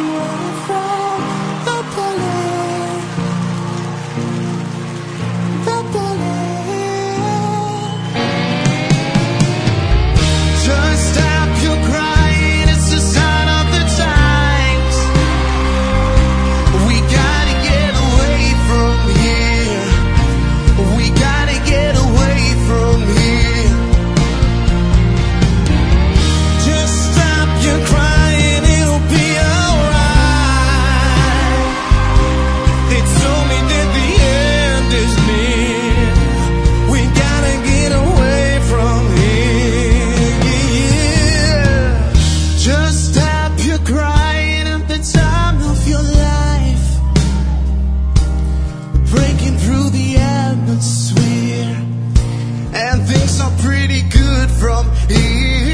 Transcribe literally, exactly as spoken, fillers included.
running from the bullet, the bullet. Just stop your crying, it's the sign of the times. We gotta get away from here. We gotta get away from here. Just stop your crying, it'll be alright. They told me that the end is near. We gotta get away from here. Just stop your crying at the time of your life, breaking through the atmosphere, and things are pretty good from here.